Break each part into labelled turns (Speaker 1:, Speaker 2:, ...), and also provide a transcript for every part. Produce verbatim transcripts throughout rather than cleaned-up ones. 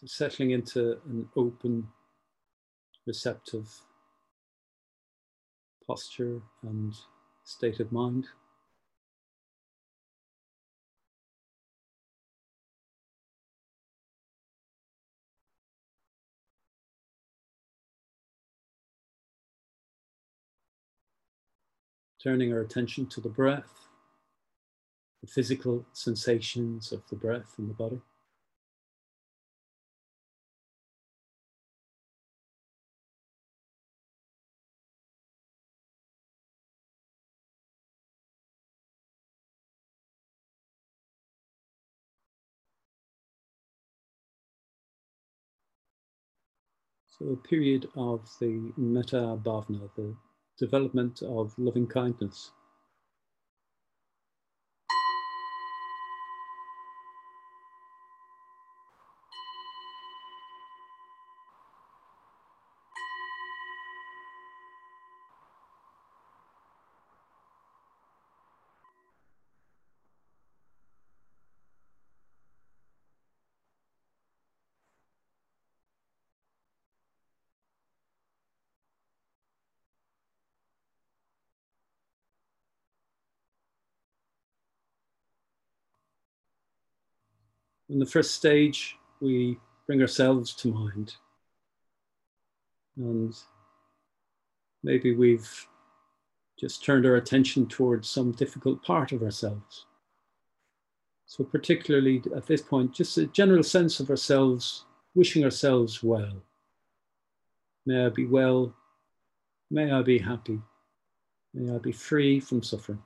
Speaker 1: So settling into an open, receptive posture and state of mind. Turning our attention to the breath, the physical sensations of the breath in the body. So a period of the metta bhavana, the development of loving kindness. In the first stage, we bring ourselves to mind. And maybe we've just turned our attention towards some difficult part of ourselves. So particularly at this point, just a general sense of ourselves, wishing ourselves well. May I be well, may I be happy, may I be free from suffering.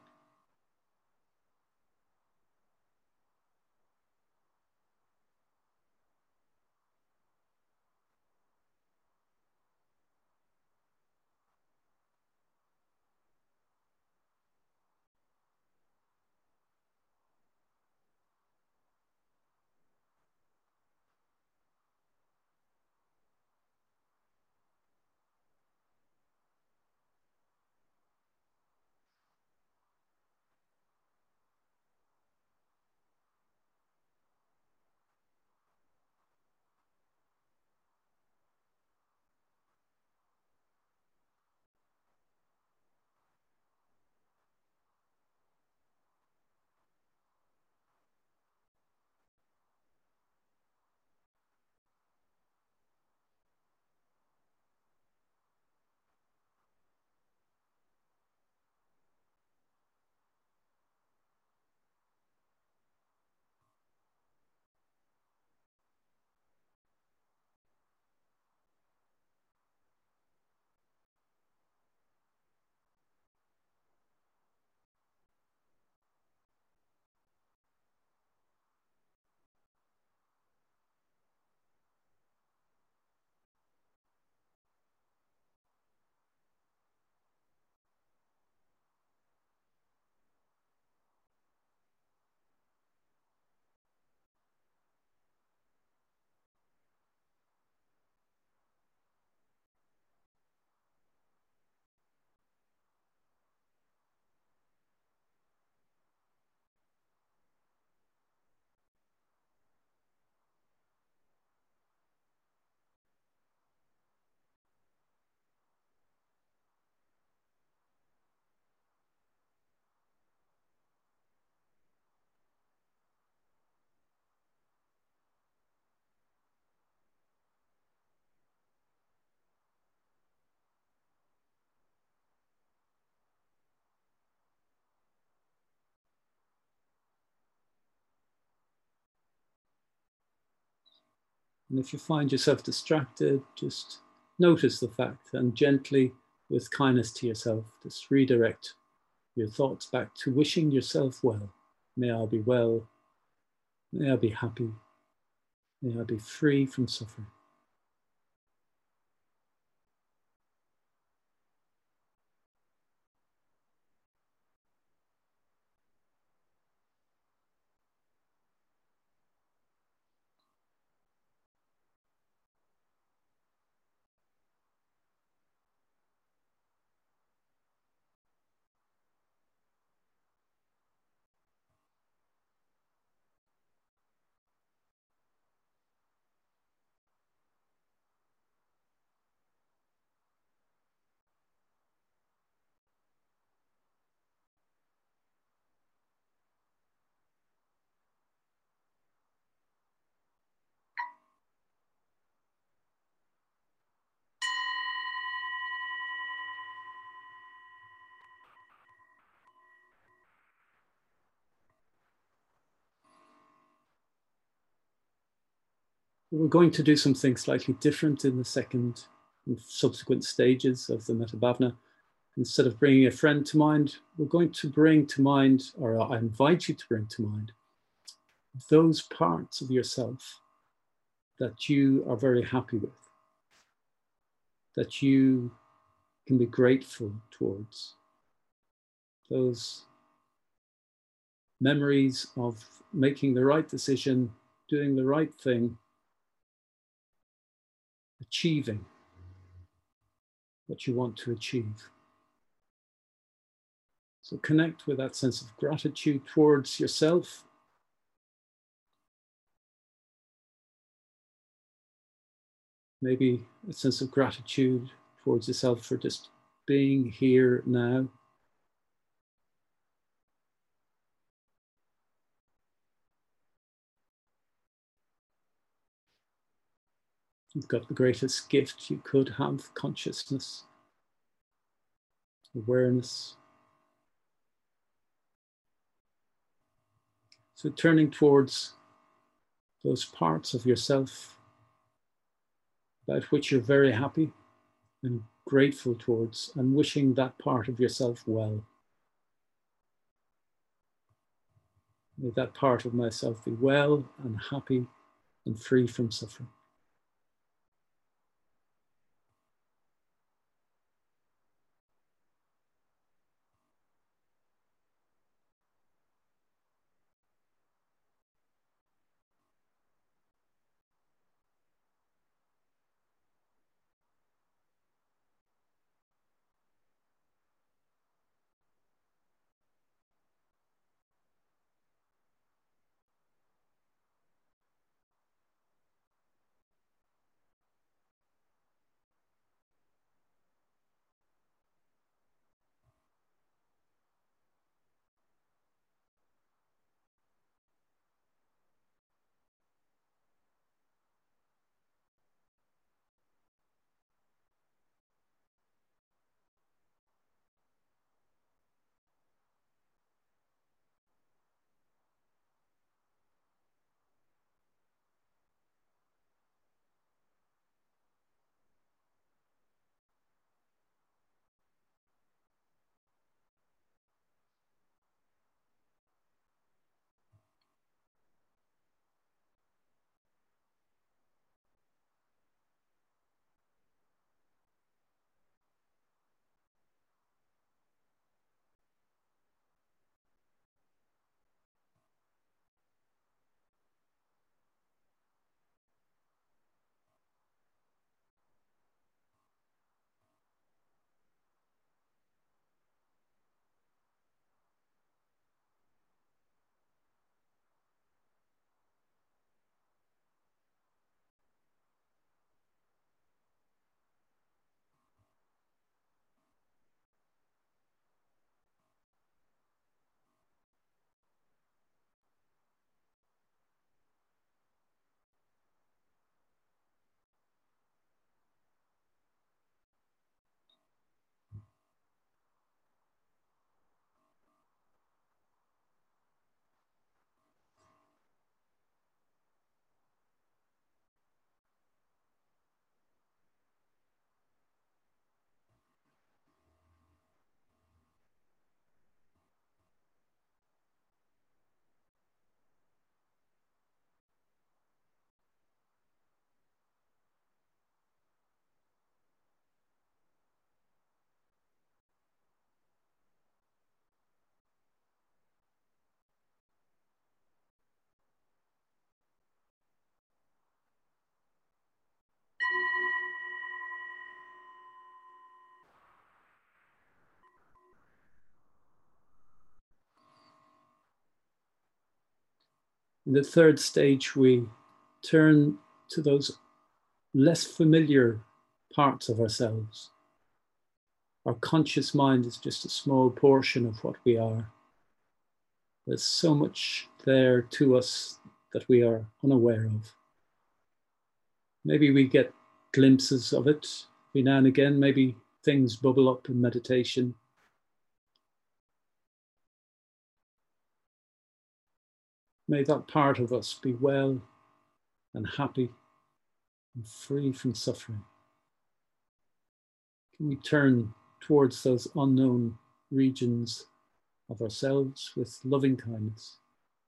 Speaker 1: And if you find yourself distracted, just notice the fact and gently, with kindness to yourself, just redirect your thoughts back to wishing yourself well. May I be well, may I be happy, may I be free from suffering. We're going to do something slightly different in the second and subsequent stages of the Metta Bhavana. Instead of bringing a friend to mind, we're going to bring to mind, or I invite you to bring to mind, those parts of yourself that you are very happy with, that you can be grateful towards, those memories of making the right decision, doing the right thing, achieving what you want to achieve. So connect with that sense of gratitude towards yourself. Maybe a sense of gratitude towards yourself for just being here now. You've got the greatest gift you could have: consciousness, awareness. So turning towards those parts of yourself about which you're very happy and grateful towards, and wishing that part of yourself well. May that part of myself be well and happy and free from suffering. In the third stage, we turn to those less familiar parts of ourselves. Our conscious mind is just a small portion of what we are. There's so much there to us that we are unaware of. Maybe we get glimpses of it every now and again. Maybe things bubble up in meditation. May that part of us be well and happy and free from suffering. Can we turn towards those unknown regions of ourselves with loving kindness?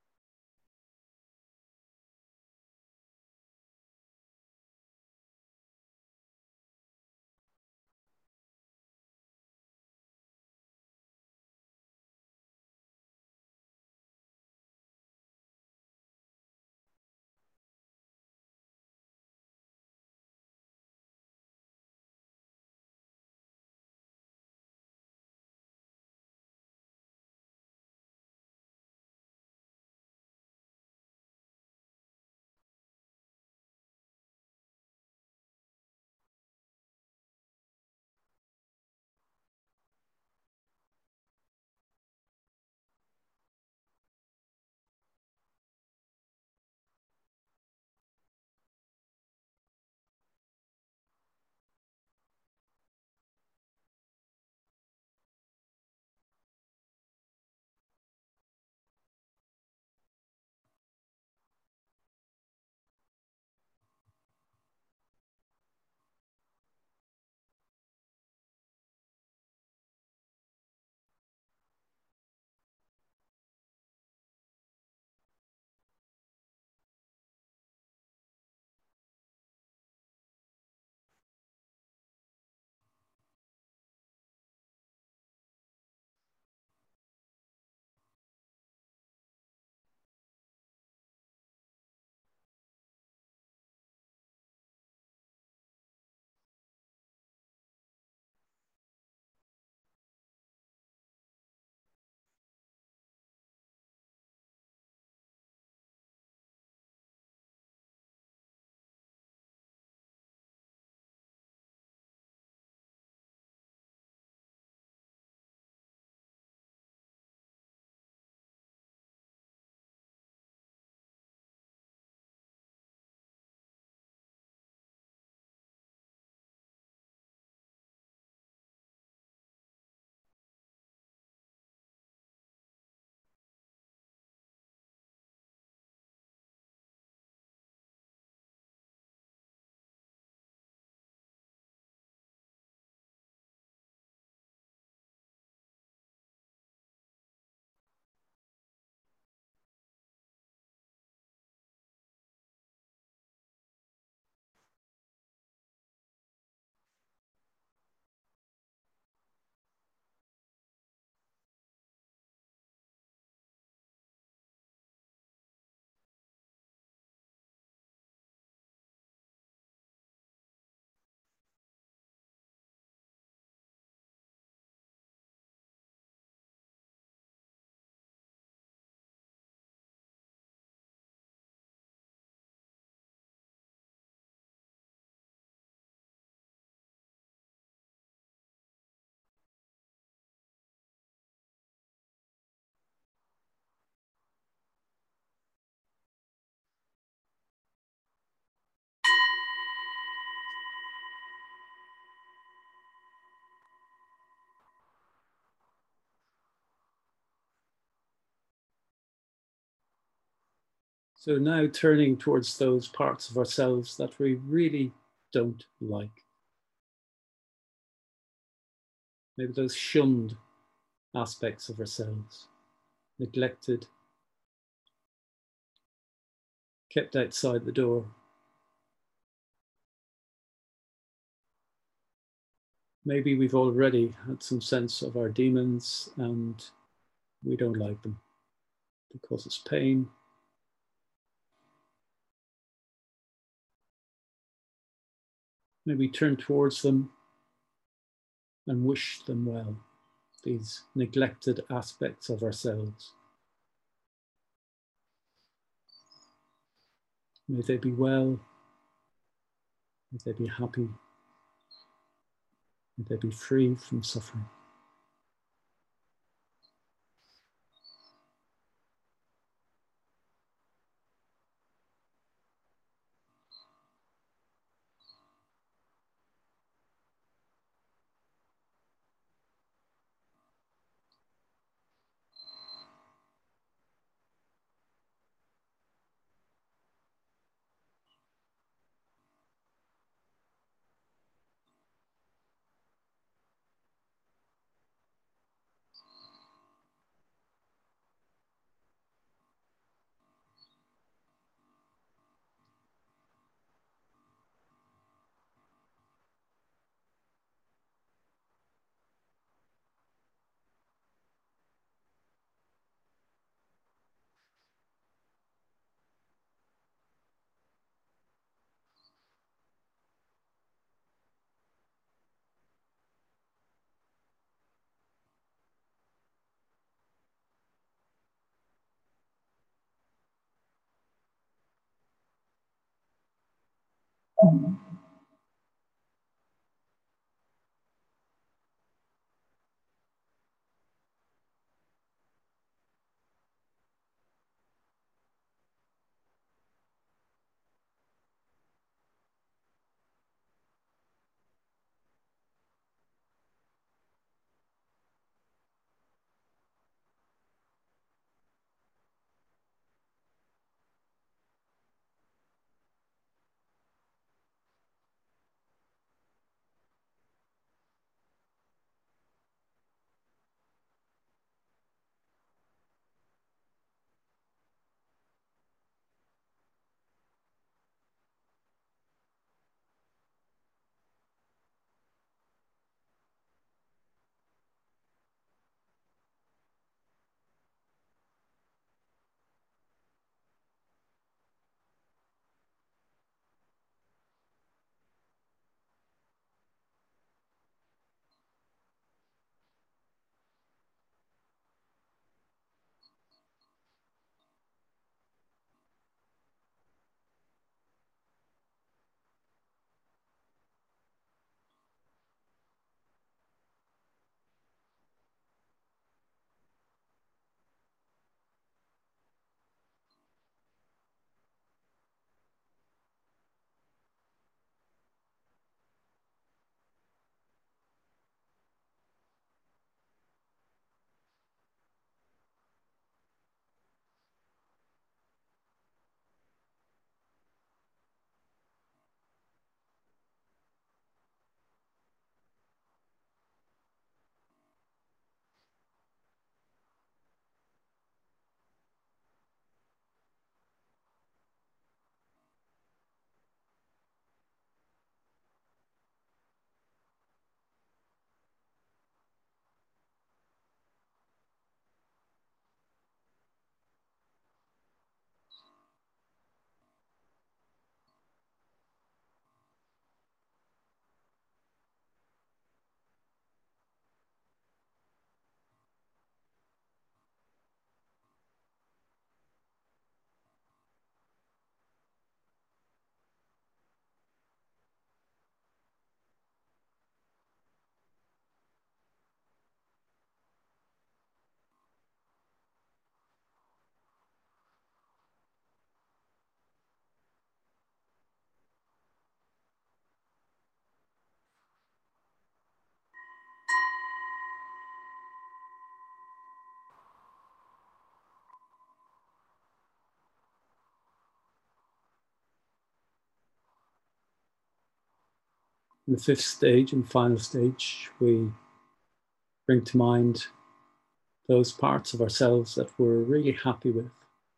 Speaker 1: So now turning towards those parts of ourselves that we really don't like. Maybe those shunned aspects of ourselves, neglected, kept outside the door. Maybe we've already had some sense of our demons and we don't like them. They cause us pain. Maybe turn towards them and wish them well, these neglected aspects of ourselves. May they be well, may they be happy, may they be free from suffering. In the fifth stage and final stage, we bring to mind those parts of ourselves that we're really happy with,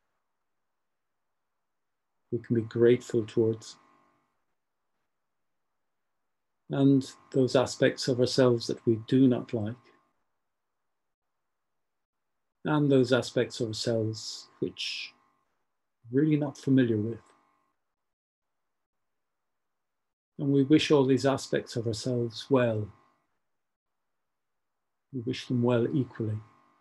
Speaker 1: we can be grateful towards, and those aspects of ourselves that we do not like, and those aspects of ourselves which we're really not familiar with. And we wish all these aspects of ourselves well. We wish them well equally.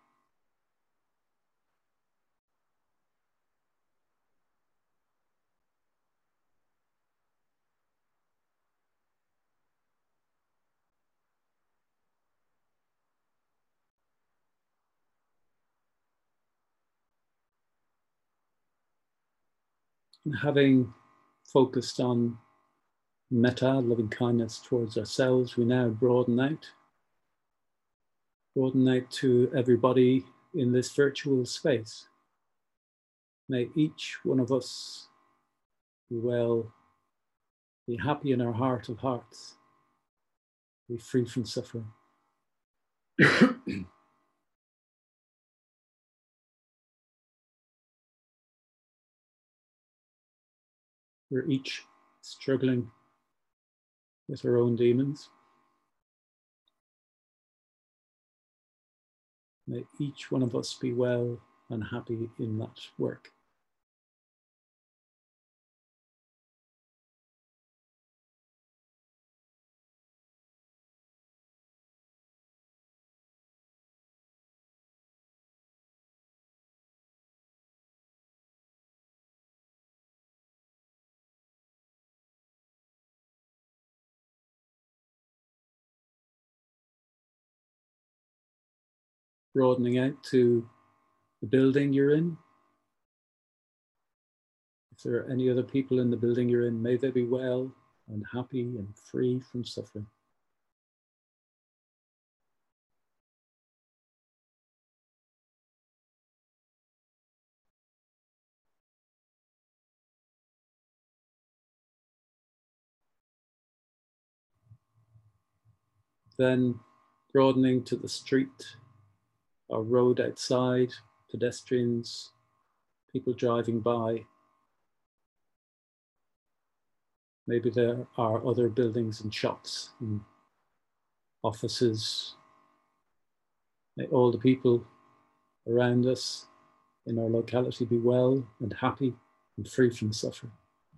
Speaker 1: And having focused on metta, loving kindness towards ourselves, we now broaden out. Broaden out to everybody in this virtual space. May each one of us be well, be happy in our heart of hearts, be free from suffering. We're each struggling with our own demons. May each one of us be well and happy in that work. broadening out to the building you're in. If there are any other people in the building you're in, may they be well and happy and free from suffering. Then broadening to the street or road outside, pedestrians, people driving by. Maybe there are other buildings and shops and offices. May all the people around us in our locality be well and happy and free from suffering.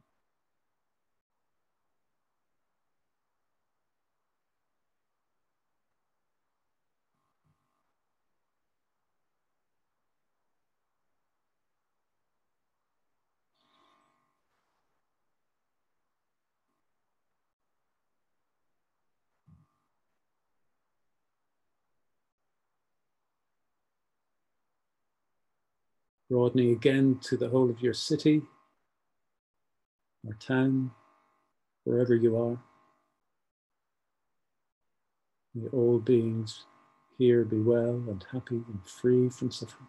Speaker 1: Broadening again to the whole of your city or town, wherever you are. May all beings here be well and happy and free from suffering.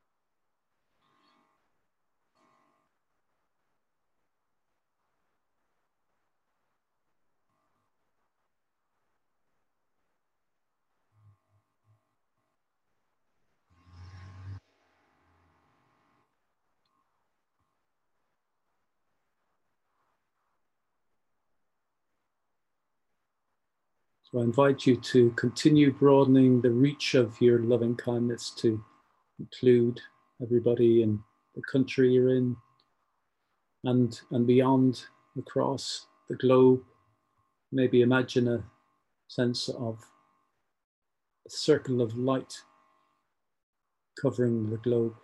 Speaker 1: So I invite you to continue broadening the reach of your loving kindness to include everybody in the country you're in and, and beyond, across the globe. Maybe imagine a sense of a circle of light covering the globe.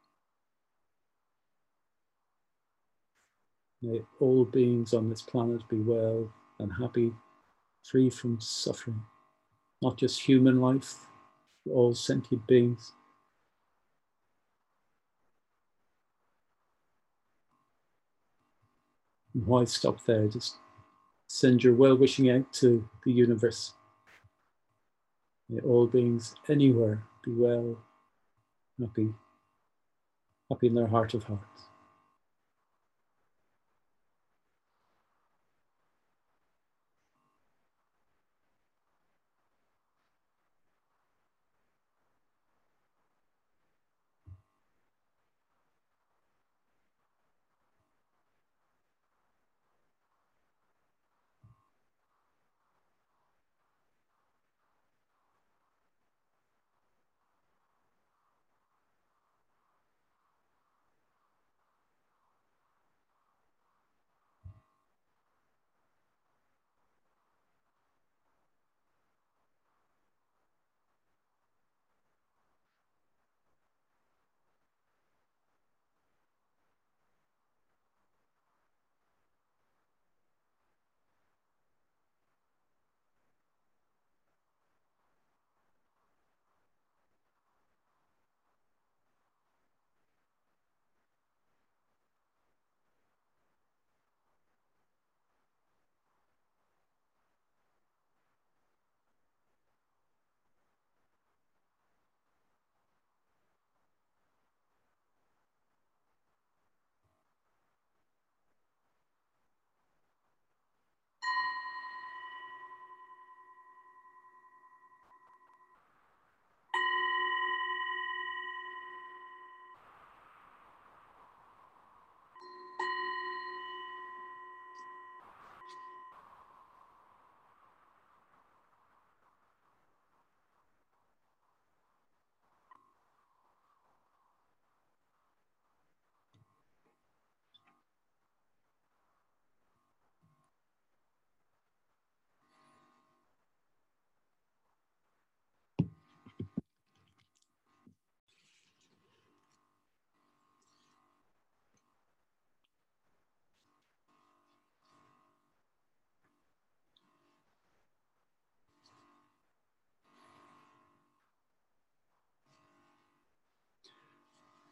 Speaker 1: May all beings on this planet be well and happy, free from suffering. Not just human life, all sentient beings. And why stop there? Just send your well-wishing out to the universe. May all beings anywhere be well, happy, happy in their heart of hearts.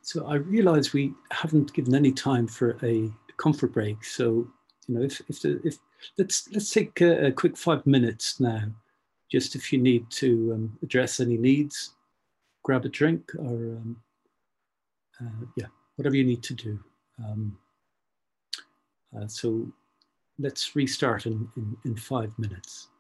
Speaker 1: So I realize we haven't given any time for a comfort break. So, you know, if, if, the, if let's, let's take a, a quick five minutes now, just if you need to um, address any needs, grab a drink or, um, uh, yeah, whatever you need to do. Um, uh, so let's restart in, in, in five minutes.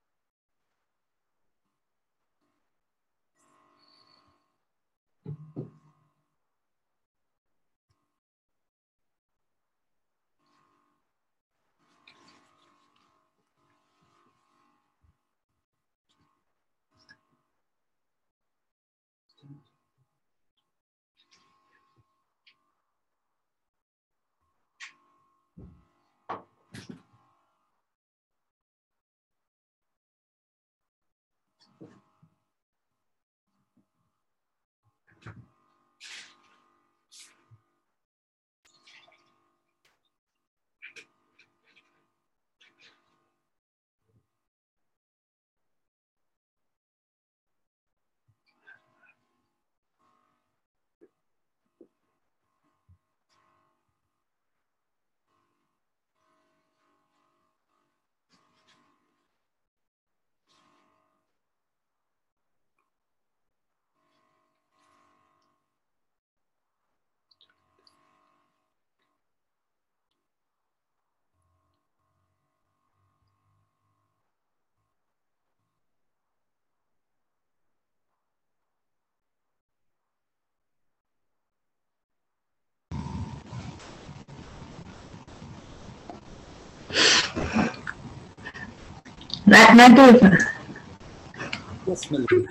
Speaker 2: Ratnadev.
Speaker 1: Yes, Melody.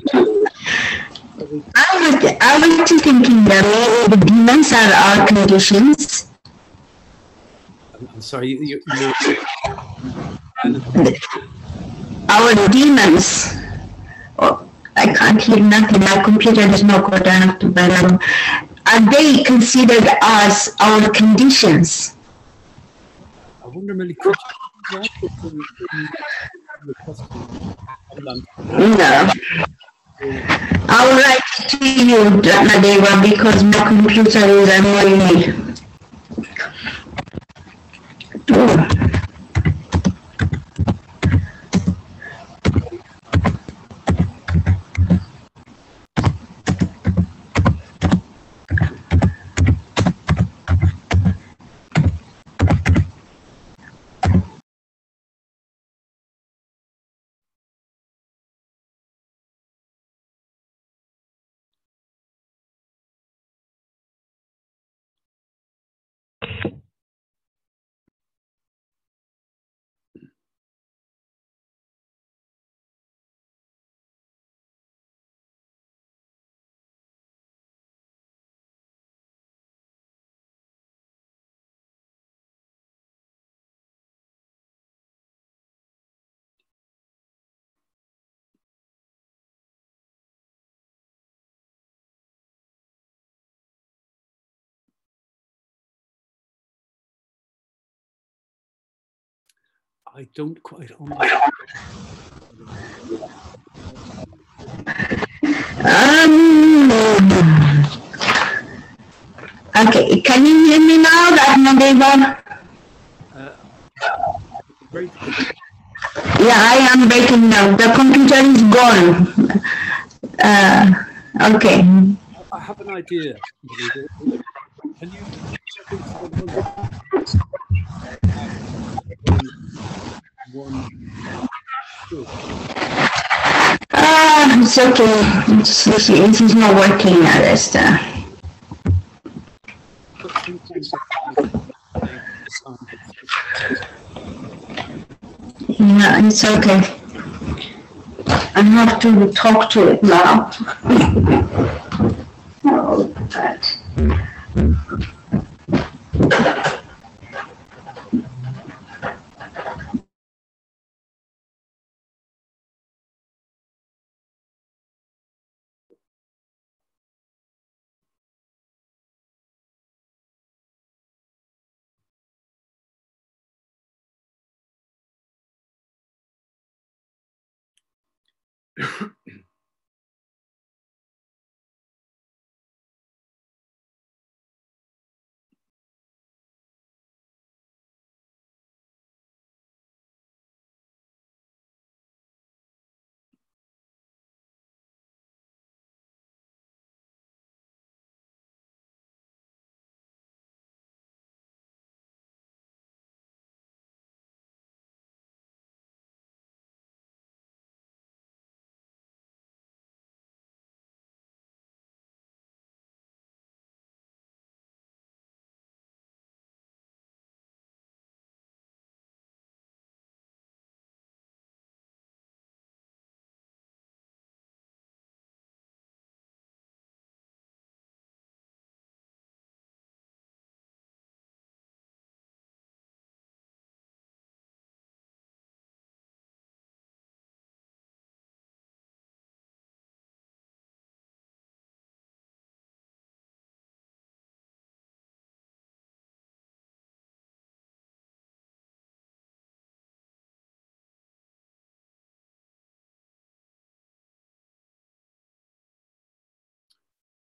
Speaker 2: I was, I was just thinking that maybe the demons are our conditions.
Speaker 1: I'm, I'm sorry, you, you, you
Speaker 2: Our demons. Oh, I can't hear nothing. My computer is not good enough to bear. Are they considered as our conditions?
Speaker 1: I wonder, Melody, could you write it in, in the question?
Speaker 2: No. I'll write to you, Ratnadeva, because my computer is annoying me. Oh.
Speaker 1: I don't quite understand.
Speaker 2: Um, okay, can you hear me now, Ratnadeva?
Speaker 1: Uh, very
Speaker 2: Yeah, I am breaking now. The computer is gone. Uh, okay.
Speaker 1: I have an idea. Can you check into the one? Two.
Speaker 2: Ah, it's okay. It's, it's, it is not working now. That's uh, yeah, it's okay. I have to talk to it now. Oh, that.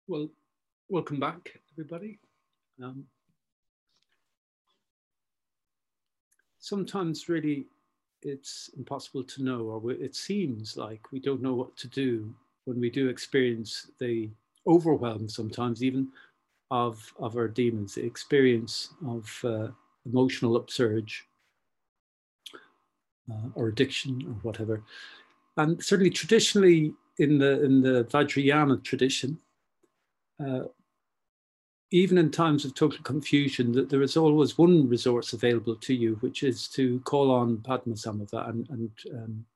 Speaker 1: Well, welcome back, everybody. Um, sometimes really it's impossible to know, or it seems like we don't know what to do when we do experience the overwhelm sometimes even of, of our demons, the experience of uh, emotional upsurge uh, or addiction or whatever. And certainly traditionally in the, in the Vajrayana tradition, uh, even in times of total confusion, that there is always one resource available to you, which is to call on Padmasambhava and, and um,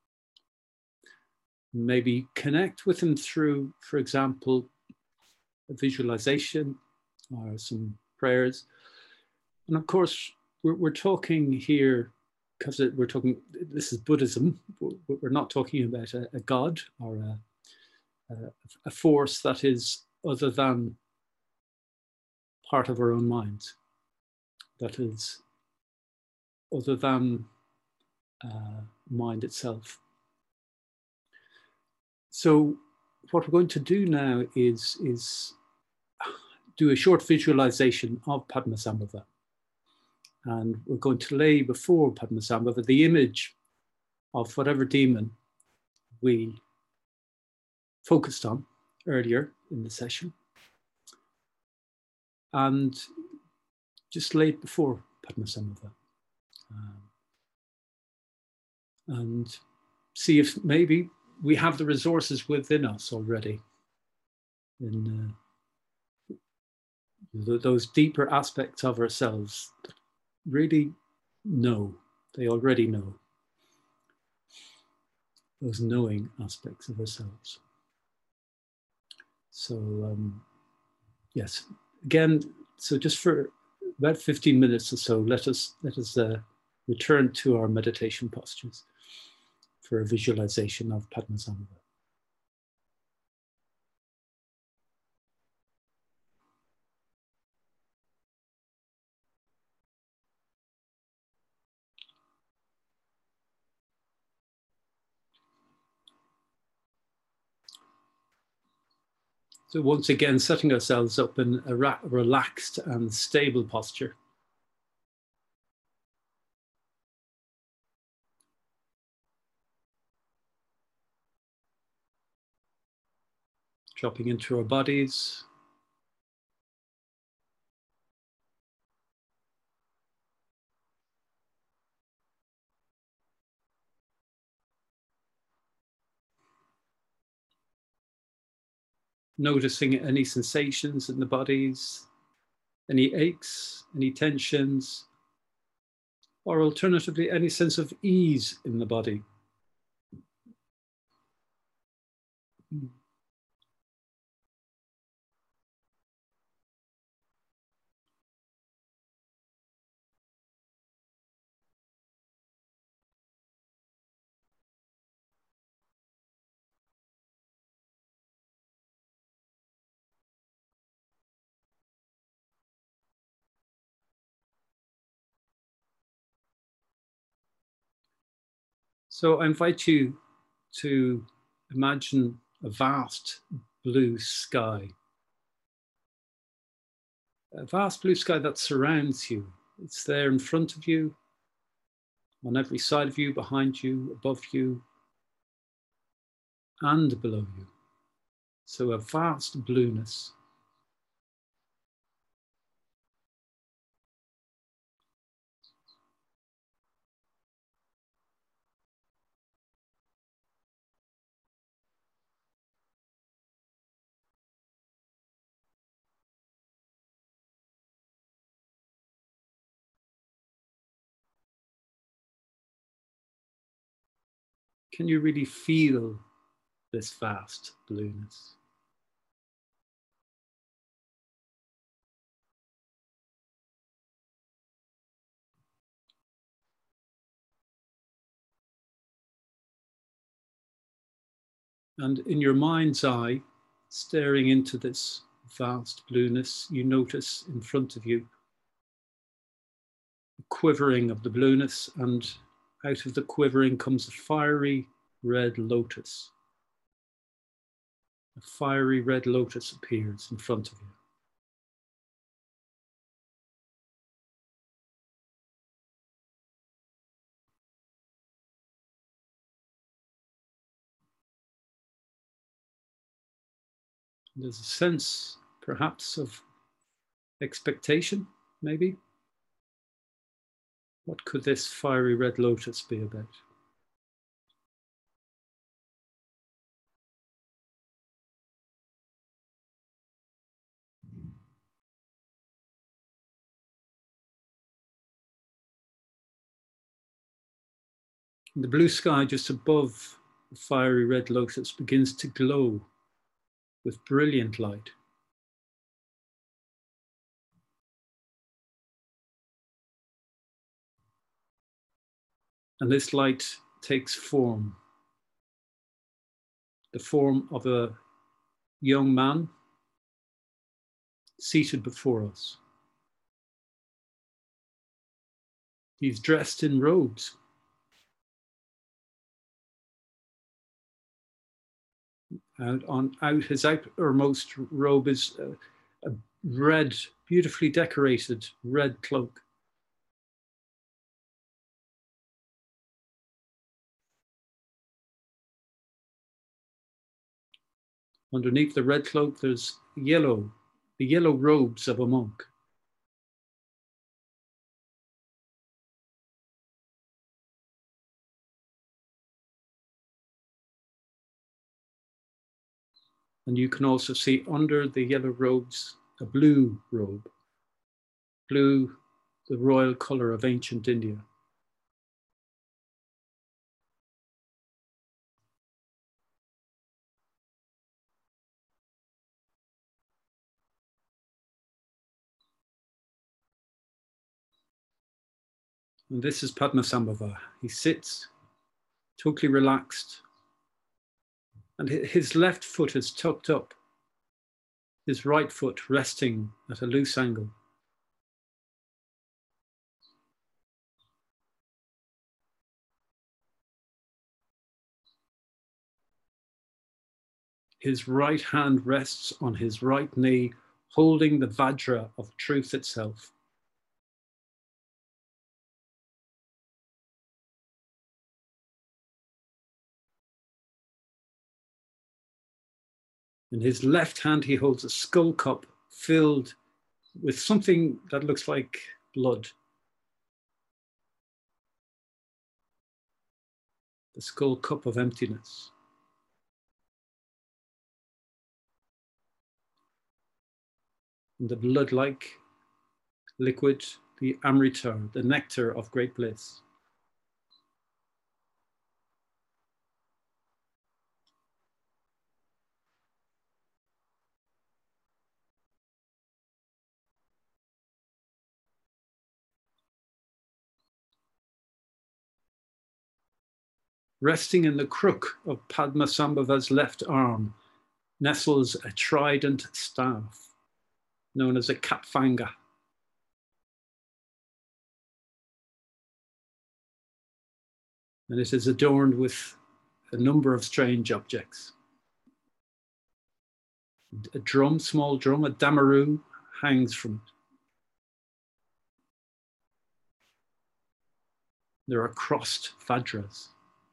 Speaker 1: maybe connect with him through, for example, a visualization or some prayers. And of course, we're, we're talking here, because we're talking, this is Buddhism, we're not talking about a, a god or a, a, a force that is other than part of our own minds, that is other than uh, mind itself. So what we're going to do now is, is do a short visualization of Padmasambhava. And we're going to lay before Padmasambhava the image of whatever demon we focused on earlier in the session. And just lay it before Padmasambhava. Um, and see if maybe we have the resources within us already in uh, th those deeper aspects of ourselves that really know, they already know, those knowing aspects of ourselves. So um, yes, again, so just for about fifteen minutes or so, let us, let us uh, return to our meditation postures for a visualization of Padmasambhava. So once again, setting ourselves up in a relaxed and stable posture. Dropping into our bodies. Noticing any sensations in the bodies, any aches, any tensions, or alternatively, any sense of ease in the body. So I invite you to imagine a vast blue sky. A vast blue sky that surrounds you. It's there in front of you, on every side of you, behind you, above you, and below you. So a vast blueness. Can you really feel this vast blueness? And in your mind's eye, staring into this vast blueness, you notice in front of you the quivering of the blueness, and out of the quivering comes a fiery red lotus. a fiery red lotus appears in front of you. There's a sense, perhaps, of expectation, maybe. What could this fiery red lotus be about? The blue sky just above the fiery red lotus begins to glow with brilliant light. And this light takes form, the form of a young man seated before us. He's dressed in robes. Out on out his outermost robe is a, a red, beautifully decorated red cloak. Underneath the red cloak, there's yellow, the yellow robes of a monk. And you can also see under the yellow robes, a blue robe. Blue, the royal color of ancient India. And this is Padmasambhava. He sits totally relaxed. And his left foot is tucked up, his right foot resting at a loose angle. His right hand rests on his right knee, holding the Vajra of truth itself. In his left hand, he holds a skull cup filled with something that looks like blood. The skull cup of emptiness. And the blood-like liquid, the Amrita, the nectar of great bliss. Resting in the crook of Padmasambhava's left arm nestles a trident staff known as a Kapfanga. And it is adorned with a number of strange objects. A drum, small drum, a damaru hangs from it. There are crossed vajras.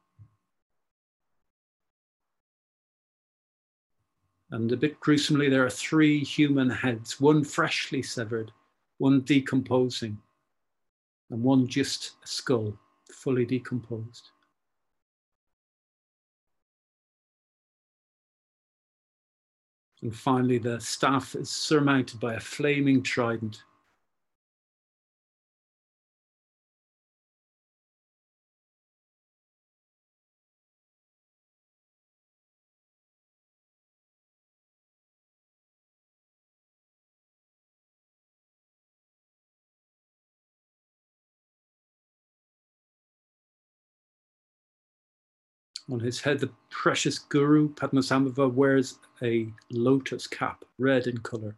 Speaker 1: And a bit gruesomely, there are three human heads, one freshly severed, one decomposing, and one just a skull, fully decomposed. And finally, the staff is surmounted by a flaming trident. On his head, the precious guru, Padmasambhava, wears a lotus cap, red in color.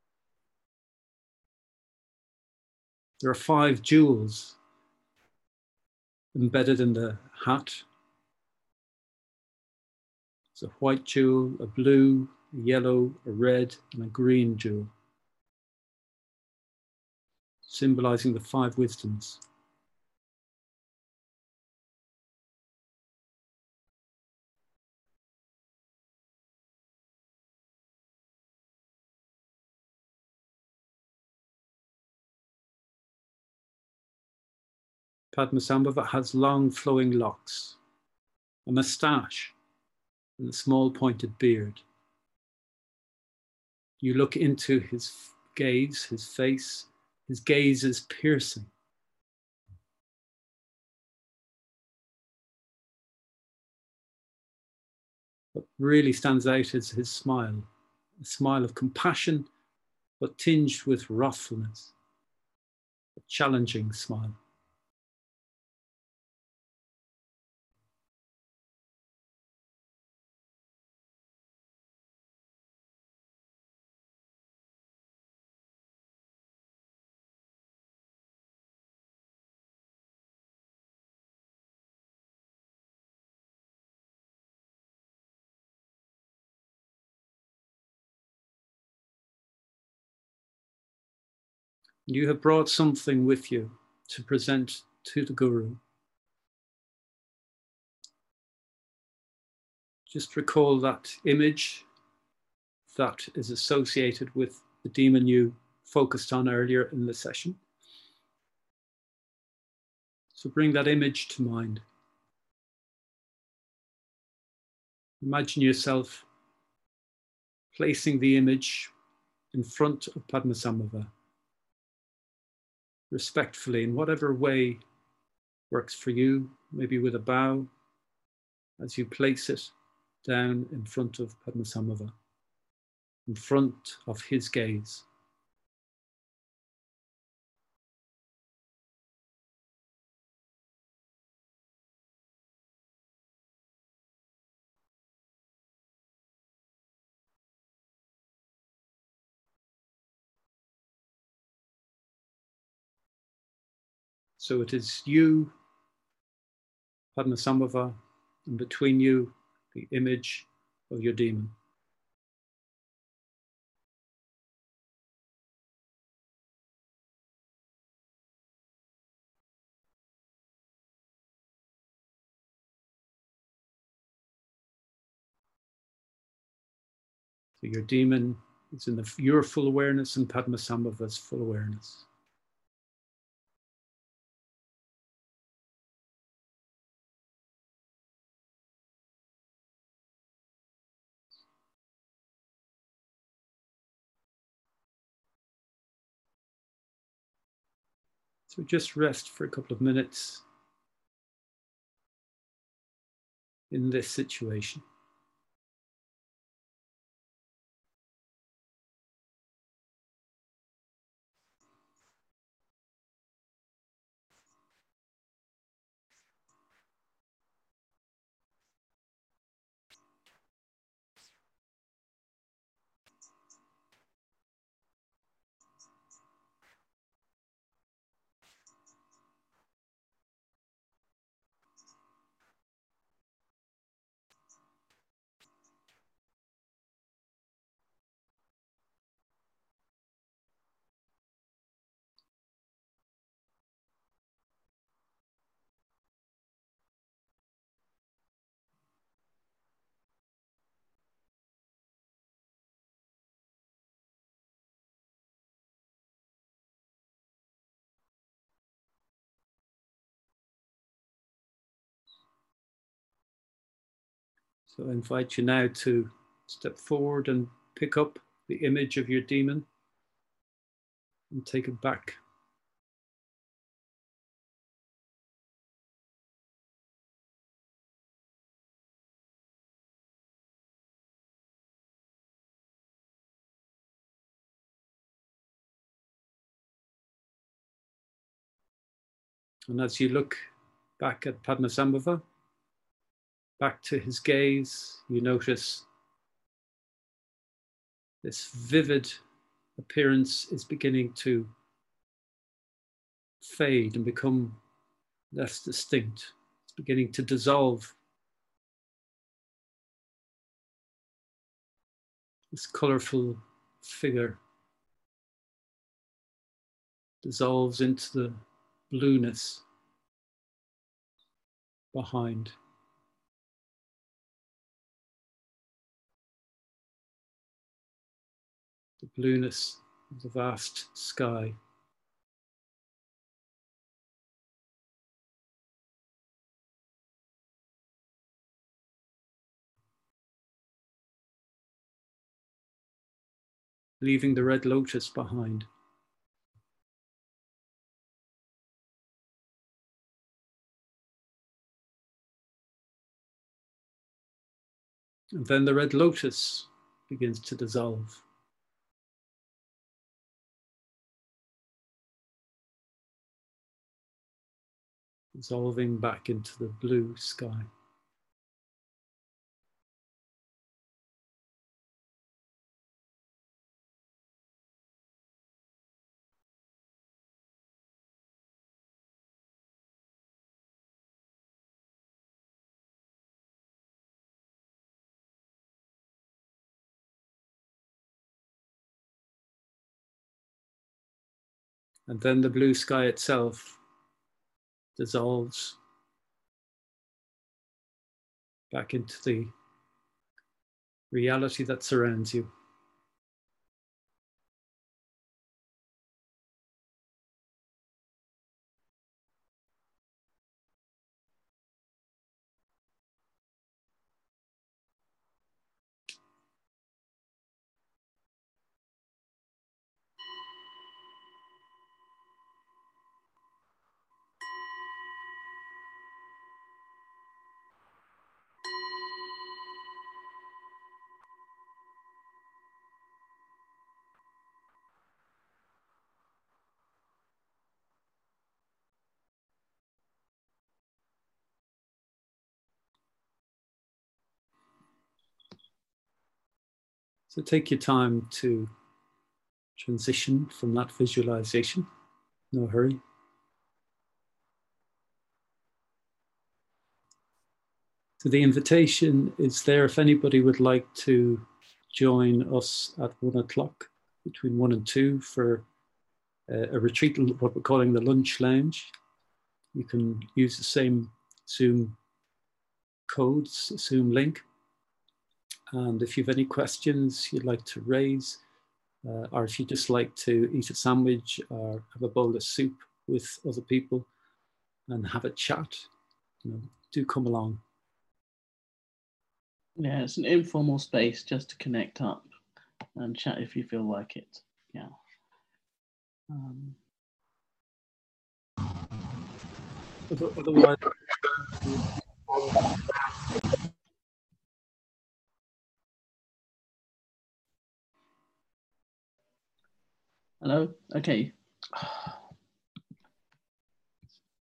Speaker 1: There are five jewels embedded in the hat. It's a white jewel, a blue, a yellow, a red, and a green jewel, symbolizing the five wisdoms. Padmasambhava has long flowing locks, a moustache, and a small pointed beard. You look into his gaze, his face. His gaze is piercing. What really stands out is his smile, a smile of compassion, but tinged with wrathfulness, a challenging smile. You have brought something with you to present to the Guru. Just recall that image that is associated with the demon you focused on earlier in the session. So bring that image to mind. Imagine yourself placing the image in front of Padmasambhava, respectfully, in whatever way works for you, maybe with a bow, as you place it down in front of Padmasambhava, in front of his gaze. So it is you, Padmasambhava, and between you, the image of your demon. So your demon is in the, your full awareness and Padmasambhava's full awareness. So just rest for a couple of minutes in this situation. So I invite you now to step forward and pick up the image of your demon and take it back. And as you look back at Padmasambhava, back to his gaze, you notice this vivid appearance is beginning to fade and become less distinct. It's beginning to dissolve. this colorful figure dissolves into the blueness behind. The blueness of the vast sky. Leaving the red lotus behind. And then the red lotus begins to dissolve. Dissolving back into the blue sky. And then the blue sky itself dissolves back into the reality that surrounds you. So take your time to transition from that visualization. No hurry. So the invitation is there if anybody would like to join us at one o'clock, between one and two, for a, a retreat, what we're calling the lunch lounge. You can use the same Zoom codes, Zoom link. And if you have any questions you'd like to raise, uh, or if you just like to eat a sandwich or have a bowl of soup with other people and have a chat, you know, do come along.
Speaker 3: Yeah, it's an informal space just to connect up and chat if you feel like it. Yeah. Um,
Speaker 1: Otherwise,
Speaker 3: hello? Okay.